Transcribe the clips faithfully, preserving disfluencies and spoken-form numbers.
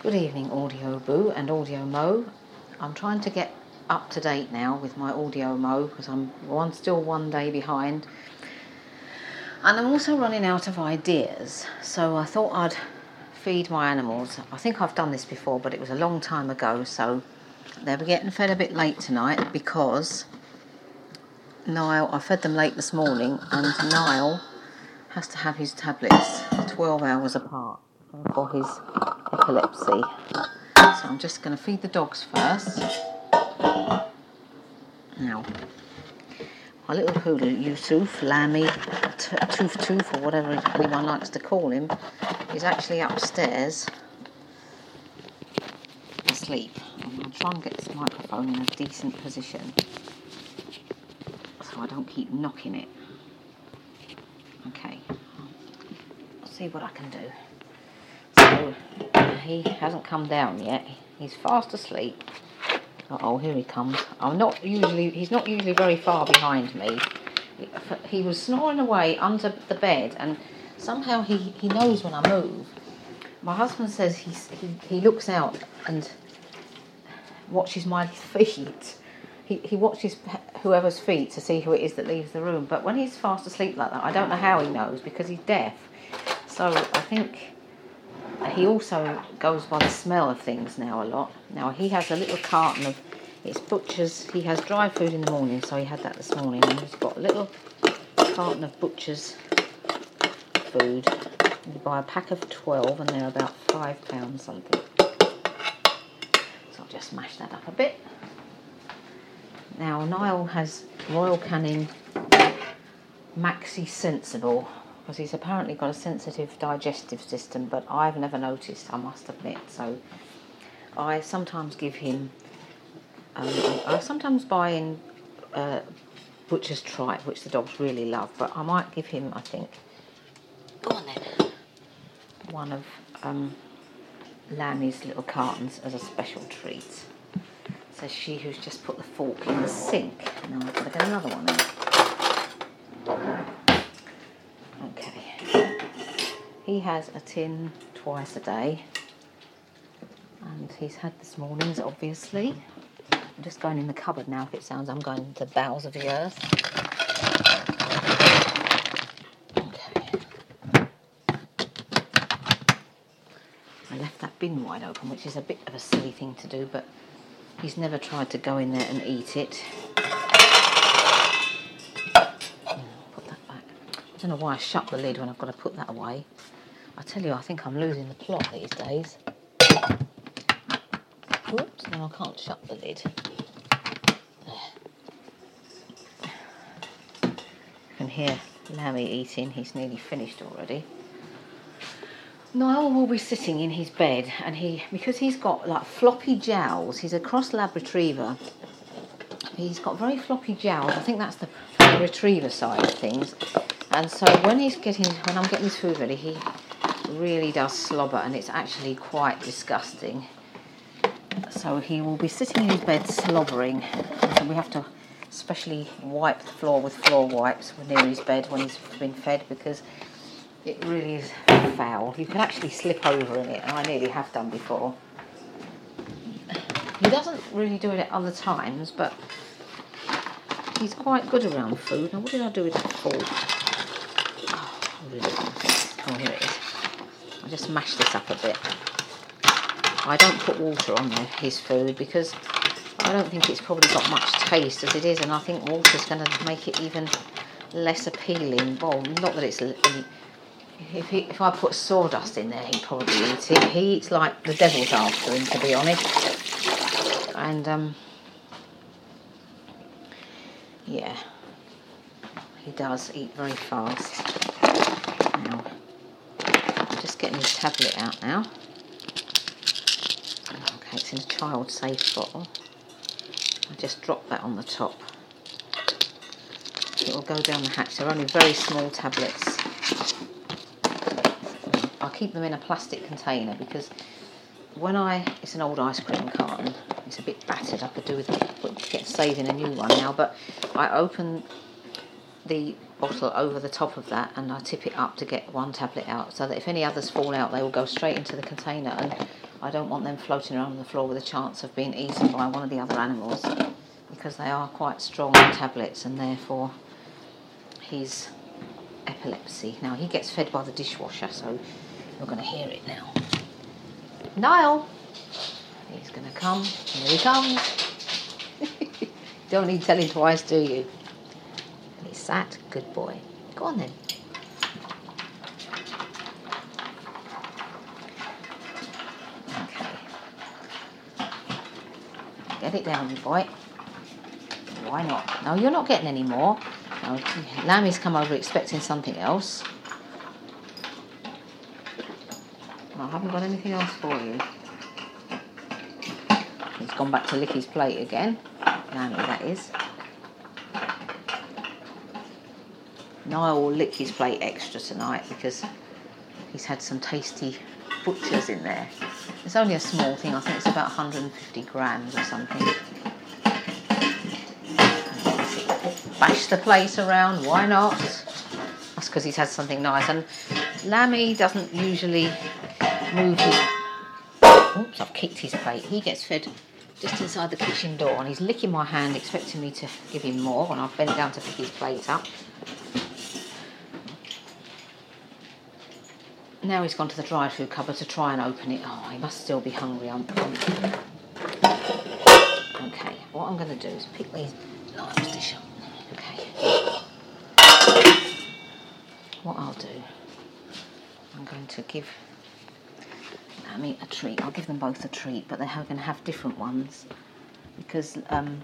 Good evening, Audio Boo and Audio Mo. I'm trying to get up to date now with my Audio Mo because I'm one still one day behind. And I'm also running out of ideas, so I thought I'd feed my animals. I think I've done this before, but it was a long time ago, so they'll be getting fed a bit late tonight because Niall, I fed them late this morning, and Niall has to have his tablets twelve hours apart for his epilepsy. So I'm just going to feed the dogs first. Now, my little poodle, Yusuf, Lammy, t- Toof Toof, or whatever anyone likes to call him, is actually upstairs asleep. I'm going to try and get this microphone in a decent position so I don't keep knocking it. Okay, I'll see what I can do. So, he hasn't come down yet. He's fast asleep. Uh-oh, here he comes. I'm not usually, he's not usually very far behind me. He was snoring away under the bed, and somehow he, he knows when I move. My husband says he's, he he looks out and watches my feet. He he watches whoever's feet to see who it is that leaves the room. But when he's fast asleep like that, I don't know how he knows because he's deaf. So I think he also goes by the smell of things now a lot. Now he has a little carton of, it's Butcher's, he has dry food in the morning, so he had that this morning, and he's got a little carton of Butcher's food. You buy a pack of twelve and they're about five pounds something. So I'll just mash that up a bit. Now Niall has Royal Canin Maxi Sensible, because he's apparently got a sensitive digestive system, but I've never noticed, I must admit. So I sometimes give him, um, I sometimes buy in uh, Butcher's Tripe, which the dogs really love, but I might give him, I think, go on then, one of um, Lammy's little cartons as a special treat. Says she who's just put the fork in the sink. Now I've got to get another one out. Okay. He has a tin twice a day, and he's had this morning's, obviously. I'm just going in the cupboard now. If it sounds I'm going to the bowels of the earth. Okay. I left that bin wide open, which is a bit of a silly thing to do, but he's never tried to go in there and eat it. Put that back. I don't know why I shut the lid when I've got to put that away. I tell you, I think I'm losing the plot these days. Oops, then I can't shut the lid. There. You can hear Lammy eating. He's nearly finished already. Niall will be sitting in his bed, and he, because he's got like floppy jowls, he's a cross lab retriever. He's got very floppy jowls. I think that's the, the retriever side of things. And so when he's getting, when I'm getting his food ready, he really does slobber, and it's actually quite disgusting. So he will be sitting in his bed slobbering, and we have to especially wipe the floor with floor wipes near his bed when he's been fed, because it really is foul. You can actually slip over in it, and I nearly have done before. He doesn't really do it at other times, but he's quite good around food. Now, what did I do with that fork? Oh, really? Oh, here it is. I'll just mash this up a bit. I don't put water on there, his food, because I don't think it's probably got much taste as it is, and I think water's going to make it even less appealing. Well, not that it's... If, he, if I put sawdust in there, he'd probably eat it. He eats like the devil's after him, to be honest. And, um... yeah. He does eat very fast. Now, I'm just getting his tablet out now. Okay, it's in a child-safe bottle. I just drop that on the top. It will go down the hatch. They're only very small tablets. I keep them in a plastic container because when I, it's an old ice cream carton, it's a bit battered, I could do with put, get saving a new one now, but I open the bottle over the top of that and I tip it up to get one tablet out, so that if any others fall out they will go straight into the container, and I don't want them floating around on the floor with a chance of being eaten by one of the other animals, because they are quite strong tablets, and therefore his epilepsy. Now he gets fed by the dishwasher, so you're going to hear it now. Niall! He's going to come. Here he comes. Don't need telling twice, do you? He's sat. Good boy. Go on then. Okay. Get it down, you boy. Why not? No, you're not getting any more. No, Lammy's come over expecting something else. I haven't got anything else for you. He's gone back to lick his plate again. Lammy, that is. Niall will lick his plate extra tonight because he's had some tasty butchers in there. It's only a small thing. I think it's about one hundred fifty grams or something. Bash the plate around, why not? That's because he's had something nice. And Lammy doesn't usually move his... Oops, I've kicked his plate. He gets fed just inside the kitchen door, and he's licking my hand expecting me to give him more when I've bent down to pick his plate up. Now he's gone to the dry food cupboard to try and open it. Oh, he must still be hungry. I'm, I'm... Okay, what I'm going to do is pick these knives dish up. Okay. What I'll do, I'm going to give Lammy a treat. I'll give them both a treat, but they're going to have different ones because um,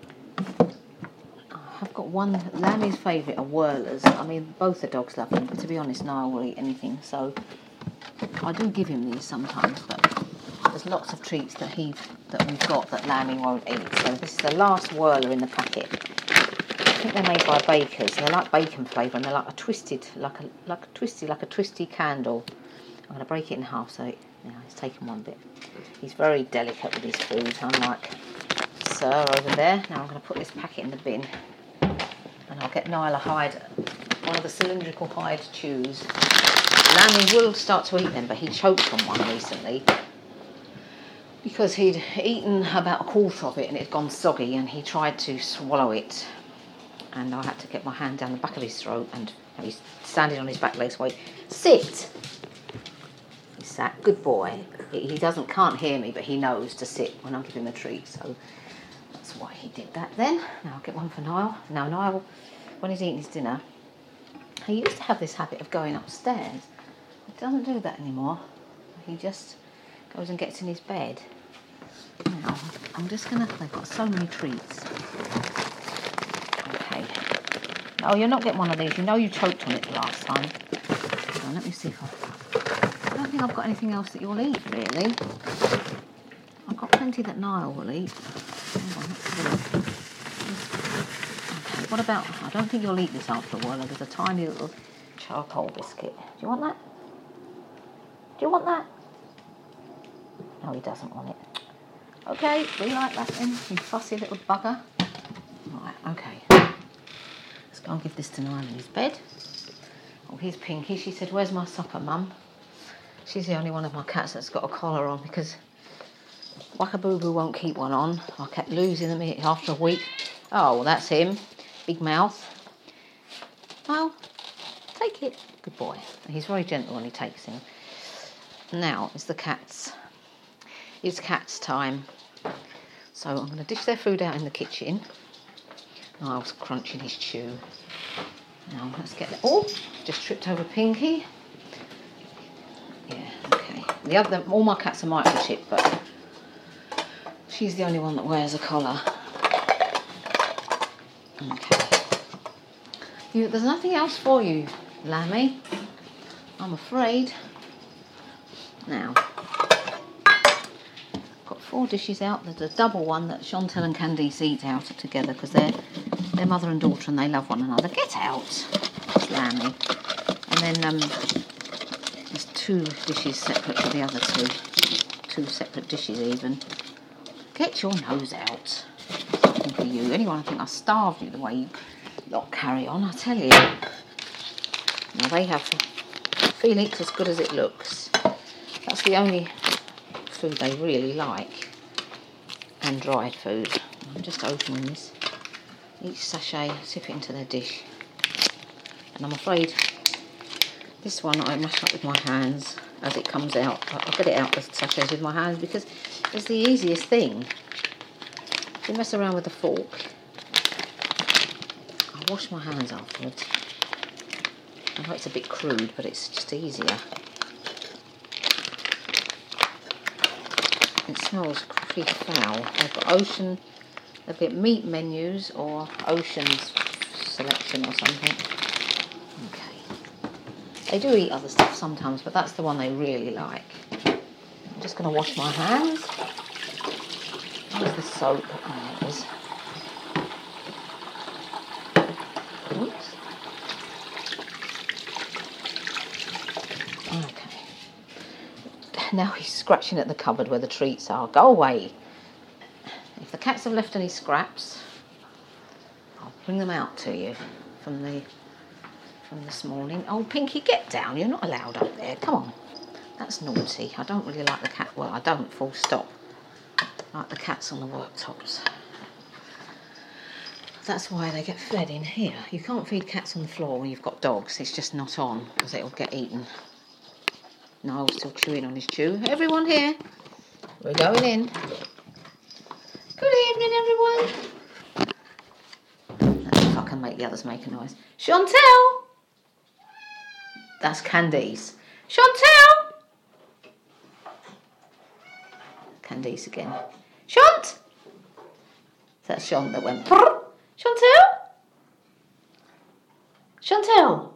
I've got one. Lammy's favourite are whirlers. I mean, both the dogs love them, but to be honest, Niall will eat anything. So I do give him these sometimes, but there's lots of treats that he that we've got that Lammy won't eat. So this is the last whirler in the packet. I think they're made by Bakers. They're like bacon flavour, and they're like a twisted, like a like a twisty, like a twisty candle. I'm going to break it in half so it, yeah, he's taken one bit. He's very delicate with his food, unlike Sir over there. Now I'm going to put this packet in the bin, and I'll get Niall a hide, one of the cylindrical hide chews. Lammy will start to eat them, but he choked on one recently because he'd eaten about a quarter of it and it had gone soggy, and he tried to swallow it. And I had to get my hand down the back of his throat, and he's standing on his back legs. Wait, sit. He sat. Good boy. He, he doesn't can't hear me, but he knows to sit when I'm giving him a treat. So that's why he did that. Then now I'll get one for Niall. Now Niall, when he's eating his dinner, he used to have this habit of going upstairs. He doesn't do that anymore. He just goes and gets in his bed. Now I'm just gonna. They've got so many treats. Oh, you're not getting one of these. You know you choked on it the last time. Now, let me see if I... I don't think I've got anything else that you'll eat, really. I've got plenty that Niall will eat. Hang on, let's have a look. Okay, what about... I don't think you'll eat this after a while. There's a tiny little charcoal biscuit. Do you want that? Do you want that? No, he doesn't want it. Okay, we like that then. You fussy little bugger. Right, okay. I'll give this to Niall in his bed. Oh, here's Pinky. She said, where's my supper, Mum? She's the only one of my cats that's got a collar on because Wackabooboo won't keep one on. I kept losing them after a week. Oh, well, that's him. Big mouth. Well, take it. Good boy. He's very gentle when he takes him. Now, it's the cats. It's cats' time. So I'm going to dish their food out in the kitchen. Niall's crunching his chew. Now let's get that. Oh, just tripped over Pinky. Yeah, okay. The other, all my cats are microchipped, but she's the only one that wears a collar. Okay. You, there's nothing else for you, Lammy, I'm afraid. Now, got four dishes out. There's a double one that Chantel and Candice eat out together because they're they're mother and daughter and they love one another. Get out, Lammy. And then um, there's two dishes separate to the other two. Two separate dishes even. Get your nose out. Something for you. Anyone, I think I starved you the way you, not carry on, I tell you. Now they have Felix as good as it looks. That's the only food they really like. And dried food. I'm just opening this. Each sachet, sip it into their dish. And I'm afraid this one I mash up with my hands as it comes out. I'll get it out the sachets with my hands because it's the easiest thing. If you mess around with a fork, I wash my hands afterwards. I know it's a bit crude, but it's just easier. It smells pretty foul. They've got ocean, they've got meat menus or ocean's selection or something. Okay. They do eat other stuff sometimes, but that's the one they really like. I'm just going to wash my hands. Where's the soap? Oh, there it is. Oops. Okay. Now he's scratching at the cupboard where the treats are. Go away. If the cats have left any scraps, I'll bring them out to you from the from this morning. Oh, Pinky, get down. You're not allowed up there. Come on. That's naughty. I don't really like the cat. Well, I don't, full stop. I like the cats on the worktops. That's why they get fed in here. You can't feed cats on the floor when you've got dogs. It's just not on because it'll get eaten. Niall's still chewing on his chew. Everyone here. We're going in. Good evening, everyone. Let's see if I can make the others make a noise. Chantel! That's Candice. Chantel! Candice again. Shant! That's Shant that went. Brrr. Chantel? Chantel?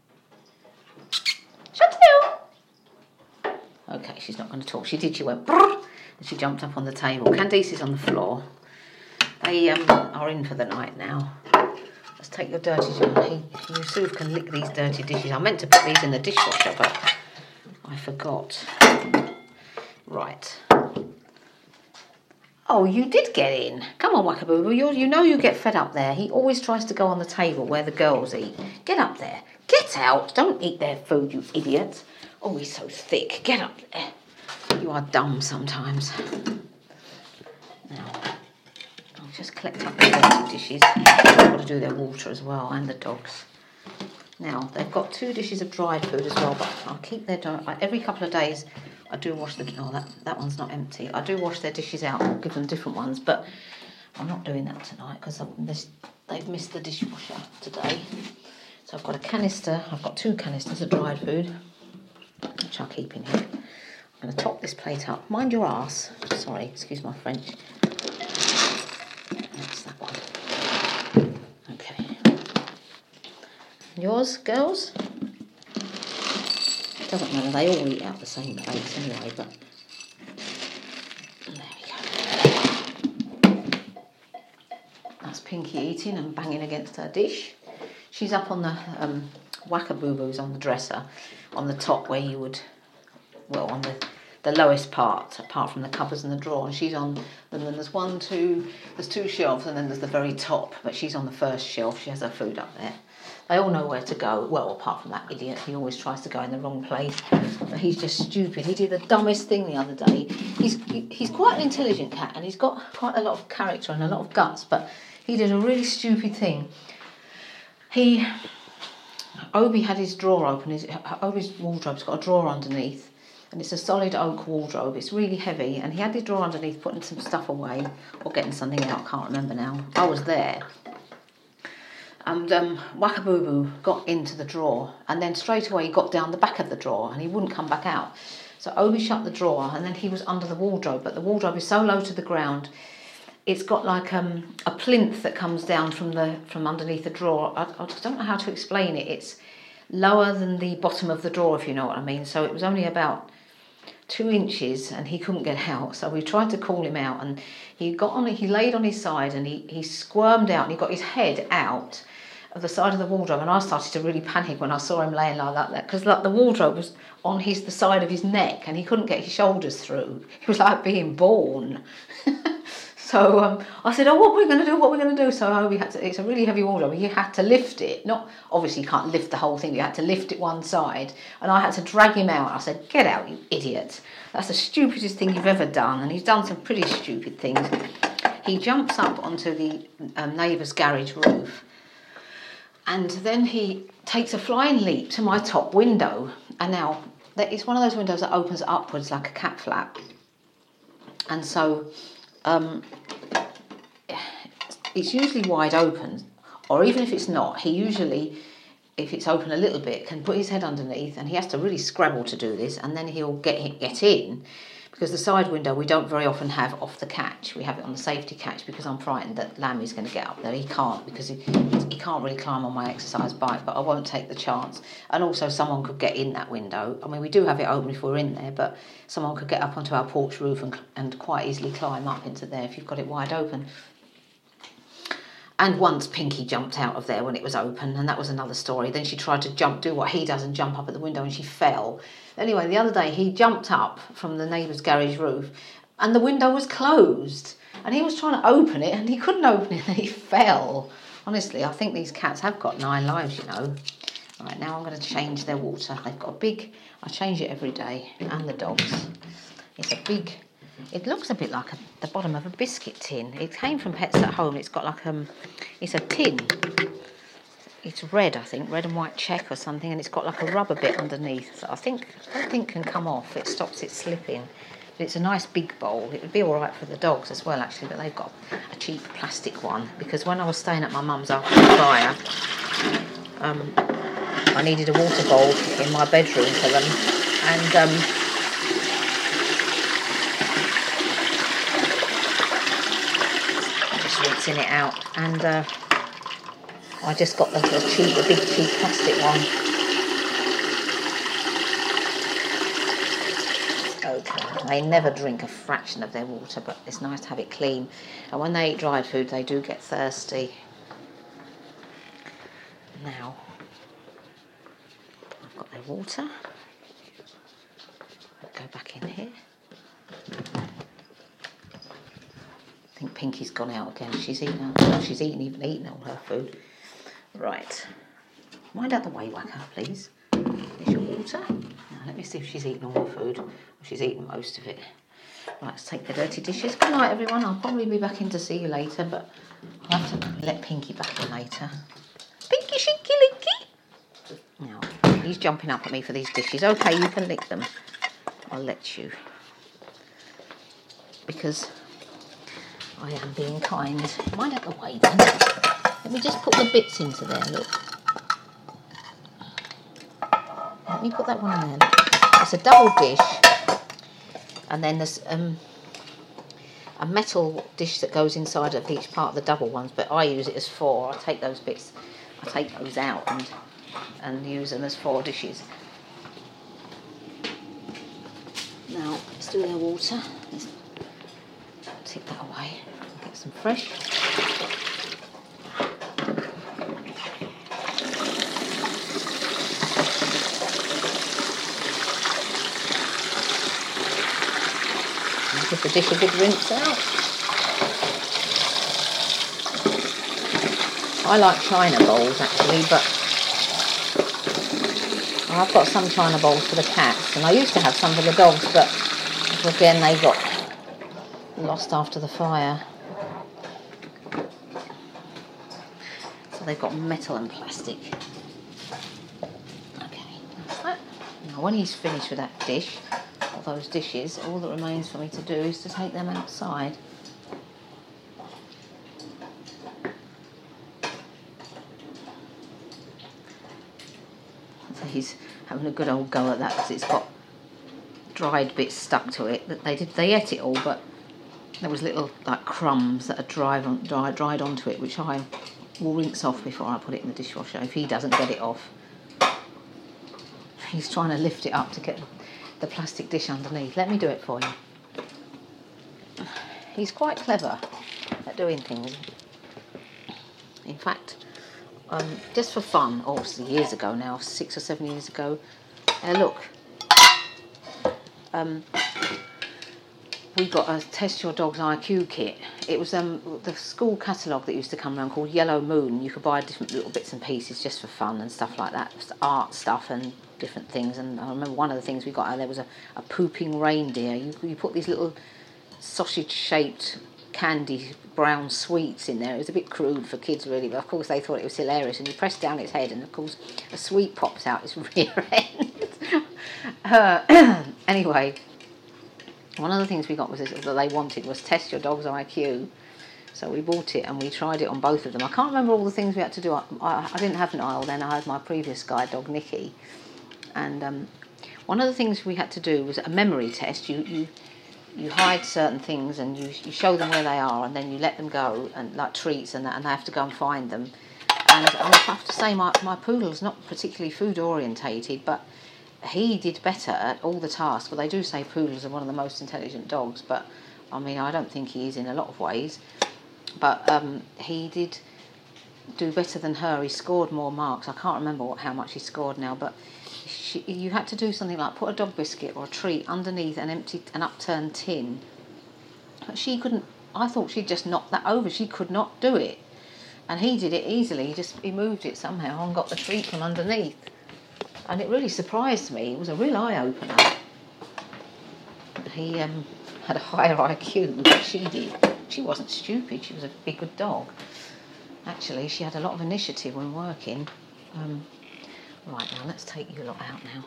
Chantel? Okay, she's not going to talk. She did. She went brrr, and she jumped up on the table. Candice is on the floor. They um, are in for the night now. Let's take your dirty dishes. He, Yusuf can lick these dirty dishes. I meant to put these in the dishwasher, but I forgot. Right. Oh, you did get in. Come on, Wakaboo. You you know you get fed up there. He always tries to go on the table where the girls eat. Get up there. Get out. Don't eat their food, you idiot. Oh, he's so thick. Get up there. You are dumb sometimes. Now, I'll just collect up the dirty dishes. I've got to do their water as well, and the dogs. Now, they've got two dishes of dried food as well, but I'll keep their... Every couple of days, I do wash the... Oh, that, that one's not empty. I do wash their dishes out and give them different ones, but I'm not doing that tonight because they've missed the dishwasher today. So I've got a canister. I've got two canisters of dried food, which I'll keep in here. I'm going to top this plate up. Mind your arse. Sorry, excuse my French. That's that one. Okay. Yours, girls? It doesn't matter, they all eat out the same plates anyway, but... There we go. That's Pinky eating and banging against her dish. She's up on the um, Wakaboo-boos on the dresser, on the top where you would... Well, on the, the lowest part, apart from the cupboards and the drawer. And she's on... And then there's one, two... There's two shelves, and then there's the very top. But she's on the first shelf. She has her food up there. They all know where to go. Well, apart from that idiot. He always tries to go in the wrong place. But he's just stupid. He did the dumbest thing the other day. He's he, he's quite an intelligent cat, and he's got quite a lot of character and a lot of guts. But he did a really stupid thing. He... Obi had his drawer open. His, Obi's wardrobe's got a drawer underneath. And it's a solid oak wardrobe. It's really heavy. And he had his drawer underneath, putting some stuff away. Or getting something out. Can't remember now. I was there. And um, Wakaboo got into the drawer, and then straight away he got down the back of the drawer, and he wouldn't come back out. So Obi shut the drawer, and then he was under the wardrobe, but the wardrobe is so low to the ground, it's got like um, a plinth that comes down from the from underneath the drawer. I, I don't know how to explain it. It's lower than the bottom of the drawer, if you know what I mean. So it was only about two inches, and he couldn't get out. So we tried to call him out, and he got on. He laid on his side, and he he squirmed out, and he got his head out of the side of the wardrobe, and I started to really panic when I saw him laying like that, because like the wardrobe was on his the side of his neck, and he couldn't get his shoulders through. He was like being born. So So um, I said, oh, what are we going to do? What are we going to do? So we had to, it's a really heavy wardrobe. You had to lift it. Not obviously you can't lift the whole thing. You had to lift it one side. And I had to drag him out. I said, get out, you idiot. That's the stupidest thing you've ever done. And he's done some pretty stupid things. He jumps up onto the um, neighbour's garage roof. And then he takes a flying leap to my top window. And now, it's one of those windows that opens upwards like a cat flap. And so um, it's usually wide open. Or even if it's not, he usually, if it's open a little bit, can put his head underneath. And he has to really scrabble to do this. And then he'll get, get in. Because the side window we don't very often have off the catch. We have it on the safety catch because I'm frightened that Lammy's going to get up there. He can't because he, he can't really climb on my exercise bike, but I won't take the chance. And also someone could get in that window. I mean, we do have it open if we're in there, but someone could get up onto our porch roof and, and quite easily climb up into there if you've got it wide open. And once Pinky jumped out of there when it was open, and that was another story. Then she tried to jump, do what he does and jump up at the window, and she fell. Anyway, the other day he jumped up from the neighbour's garage roof and the window was closed. And he was trying to open it and he couldn't open it and he fell. Honestly, I think these cats have got nine lives, you know. All right, now I'm going to change their water. They've got a big, I change it every day, and the dogs. It's a big, it looks a bit like a, the bottom of a biscuit tin. It came from Pets at Home. It's got like, um, it's a tin. It's red, I think, red and white check or something, and it's got like a rubber bit underneath. So I think, I don't think can come off. It stops it slipping. But it's a nice big bowl. It would be all right for the dogs as well, actually, but they've got a cheap plastic one. Because when I was staying at my mum's after the fire, um, I needed a water bowl in my bedroom for them. And um, just rinsing it out. And uh, I just got the, the cheap, the big cheap plastic one. Okay, they never drink a fraction of their water, but it's nice to have it clean. And when they eat dried food, they do get thirsty. Now, I've got their water. I'll go back in here. I think Pinky's gone out again. She's eaten, well, she's eaten, even eaten all her food. Right, mind out the way, Wacko, please. There's your water. Now, let me see if she's eaten all her food. Well, she's eaten most of it. Right, let's take the dirty dishes. Good night, everyone. I'll probably be back in to see you later, but I'll have to let Pinky back in later. Pinky, shinky, linky. Now, he's jumping up at me for these dishes. Okay, you can lick them. I'll let you. Because I am being kind. Mind out the way, then. Let me just put the bits into there, look. Let me put that one in there. It's a double dish. And then there's um, a metal dish that goes inside of each part of the double ones, but I use it as four. I take those bits, I take those out and, and use them as four dishes. Now, let's do their water. Let's take that away. Get some fresh. Give the dish a good rinse out. I like china bowls actually, but I've got some china bowls for the cats, and I used to have some for the dogs, but again they got lost after the fire. So they've got metal and plastic. Okay, that's that. Now when he's finished with that dish, those dishes, all that remains for me to do is to take them outside. So he's having a good old go at that because it's got dried bits stuck to it. That they did, they ate it all, but there was little like crumbs that had dried on, dried, dried onto it, which I will rinse off before I put it in the dishwasher if he doesn't get it off. He's trying to lift it up to get the plastic dish underneath. Let me do it for you. He's quite clever at doing things. In fact, um, just for fun, obviously years ago now, six or seven years ago, uh, look, um, we got a Test Your Dog's I Q kit. It was um the school catalogue that used to come around called Yellow Moon. You could buy different little bits and pieces just for fun and stuff like that. Just art stuff and different things. And I remember one of the things we got out there was a, a pooping reindeer. You, you put these little sausage-shaped candy brown sweets in there. It was a bit crude for kids really, but of course they thought it was hilarious. And you press down its head and of course a sweet pops out its rear end. uh, anyway, one of the things we got was this, that they wanted was Test Your Dog's I Q. So we bought it and we tried it on both of them. I can't remember all the things we had to do. I, I, I didn't have Niall then. I had my previous guide dog Nicky, and um, one of the things we had to do was a memory test. You you you hide certain things and you you show them where they are, and then you let them go and like treats and that, and they have to go and find them. And I have to say my my poodle's not particularly food orientated, but he did better at all the tasks. Well, they do say poodles are one of the most intelligent dogs, but I mean I don't think he is in a lot of ways. But um, he did do better than her. He scored more marks. I can't remember what, how much he scored now, but she, you had to do something like put a dog biscuit or a treat underneath an empty, an upturned tin. But she couldn't. I thought she'd just knocked that over. She could not do it, and he did it easily. He just he moved it somehow and got the treat from underneath, and it really surprised me. It was a real eye opener. He um, had a higher I Q than she did. She wasn't stupid, she was a big good dog. Actually, she had a lot of initiative when working. Um, right, now let's take you lot out now.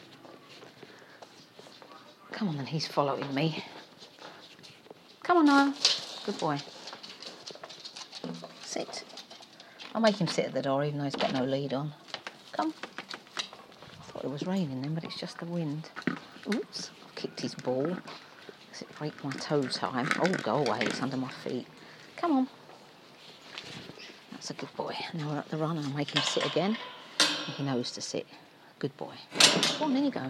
Come on then, he's following me. Come on now. Good boy. Sit. I'll make him sit at the door even though he's got no lead on. Come. I thought it was raining then, but it's just the wind. Oops, I've kicked his ball. It break my toe time. Oh, go away, it's under my feet. Come on. That's a good boy. Now we're at the run and I'll make him sit again. He knows to sit. Good boy. Come on, there you go.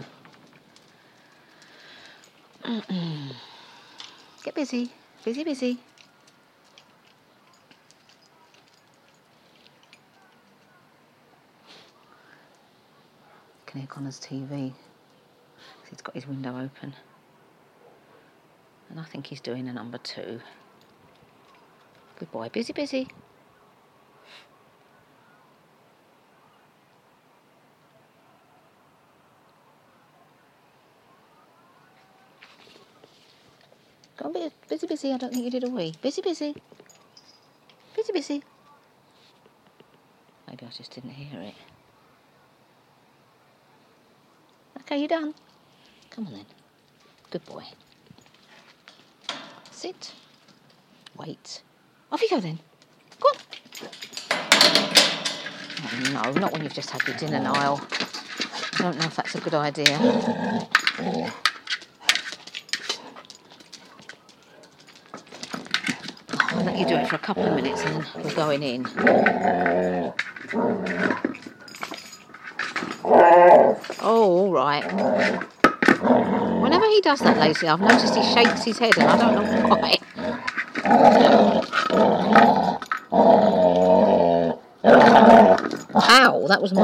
Mm-mm. Get busy. Busy, busy. You can hear Connor's T V. He's got his window open. And I think he's doing a number two. Good boy. Busy, busy. Go on, busy, busy. I don't think you did a wee. Busy, busy. Busy, busy. Maybe I just didn't hear it. Okay, you done? Come on then. Good boy. Sit. Wait. Off you go then. Go on. Oh, no, not when you've just had your dinner, Niall. I don't know if that's a good idea. Oh, I'll let you do it for a couple of minutes and then we're going in. Oh, all right. Whenever he does that lately, I've noticed he shakes his head and I don't know why. Ow, that was my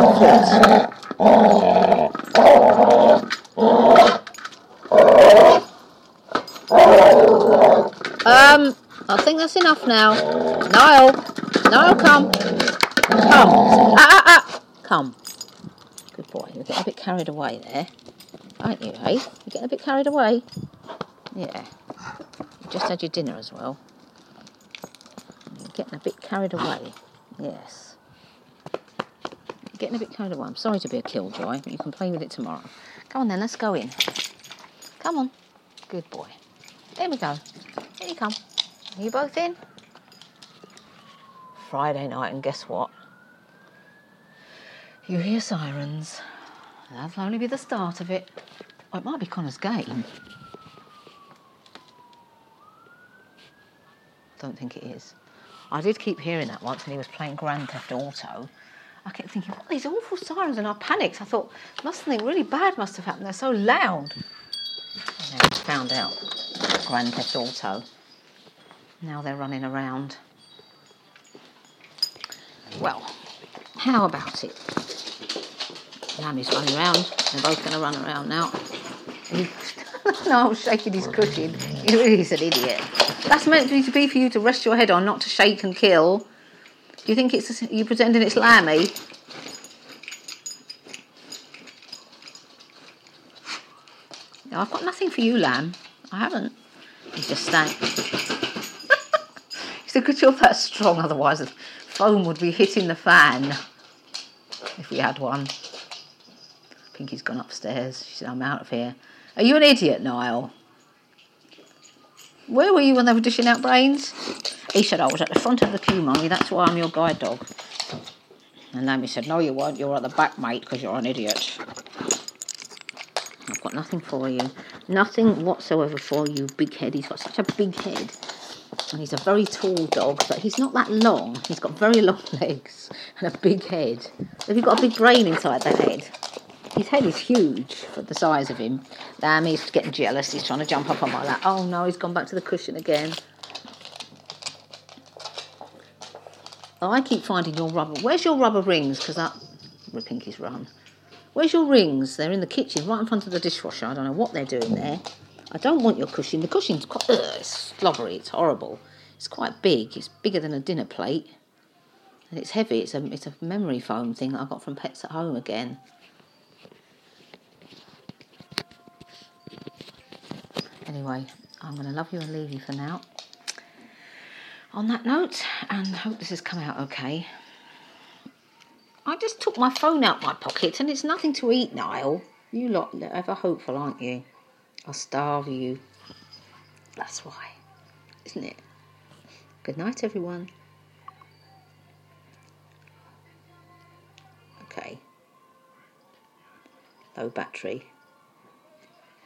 foot. Um, I think that's enough now. Niall, Niall, come. Come. Ah, ah, ah. Come. Good boy, you're getting a bit carried away there. Aren't you, eh? You're getting a bit carried away? Yeah. You just had your dinner as well. You're getting a bit carried away. Yes. You're getting a bit carried away. I'm sorry to be a killjoy, but you can play with it tomorrow. Come on then, let's go in. Come on. Good boy. There we go. Here you come. Are you both in? Friday night, and guess what? You hear sirens. That'll only be the start of it. Oh, it might be Connor's game. Don't think it is. I did keep hearing that once when he was playing Grand Theft Auto. I kept thinking, what are these awful sirens? And I panicked. I thought, must something really bad must have happened. They're so loud. And then I found out Grand Theft Auto. Now they're running around. Well, how about it? Lammy's running around. They're both going to run around now. No, shaking his cushion. He really is an idiot. That's meant to be for you to rest your head on, not to shake and kill. Do you think it's... you pretending it's Lammy? No, I've got nothing for you, Lamb. I haven't. He's just standing. It's a good job that's strong, otherwise the foam would be hitting the fan. If we had one. Pinky's gone upstairs. She said, I'm out of here. Are you an idiot, Niall? Where were you when they were dishing out brains? He said, I was at the front of the queue, Mummy. That's why I'm your guide dog. And Lammy said, no, you weren't. You were at the back, mate, because you're an idiot. I've got nothing for you. Nothing whatsoever for you, big head. He's got such a big head. And he's a very tall dog, but he's not that long. He's got very long legs and a big head. Have you got a big brain inside that head? His head is huge for the size of him. Lammy's getting jealous. He's trying to jump up on my lap. Oh no, he's gone back to the cushion again. Oh, I keep finding your rubber. Where's your rubber rings? Because that... where Pinky's run. Where's your rings? They're in the kitchen, right in front of the dishwasher. I don't know what they're doing there. I don't want your cushion. The cushion's quite... Ugh, it's slobbery. It's horrible. It's quite big. It's bigger than a dinner plate. And it's heavy. It's a, it's a memory foam thing that I got from Pets at Home again. Anyway, I'm going to love you and leave you for now. On that note, and hope this has come out okay. I just took my phone out my pocket and it's nothing to eat, Niall. You lot are ever hopeful, aren't you? I'll starve you. That's why, isn't it? Good night, everyone. Okay. Low battery.